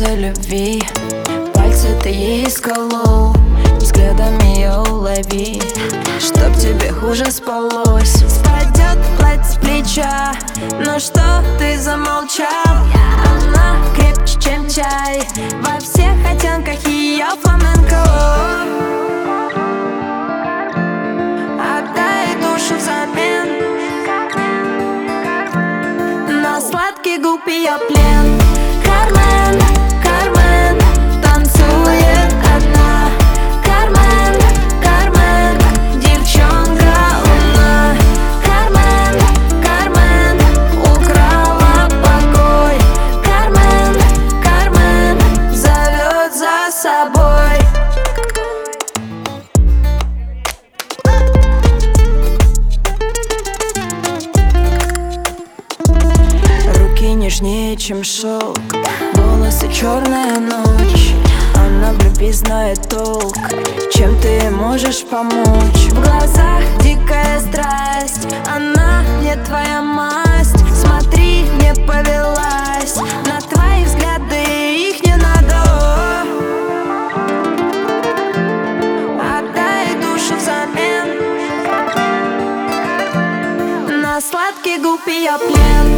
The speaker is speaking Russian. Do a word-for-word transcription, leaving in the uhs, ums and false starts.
танцы любви. Пальцы ты ей сколол, взглядом ее улови, чтоб тебе хуже спалось. Спадет платье с плеча, ну что ты замолчал? Она крепче, чем чай, во всех оттенках ее фламенко. Отдай душу взамен на сладкий губ ее плен. Кармен, Кармен танцует одна. Кармен, Кармен, девчонка луна. Кармен, Кармен украла покой. Кармен, Кармен зовет за собой. Руки нежнее, чем шелк, волосы черная ночь. Она в любви знает толк, чем ты можешь помочь. В глазах дикая страсть, она не твоя масть. Смотри, не повелась на твои взгляды, их не надо. Отдай душу взамен на сладкий губ ее плен.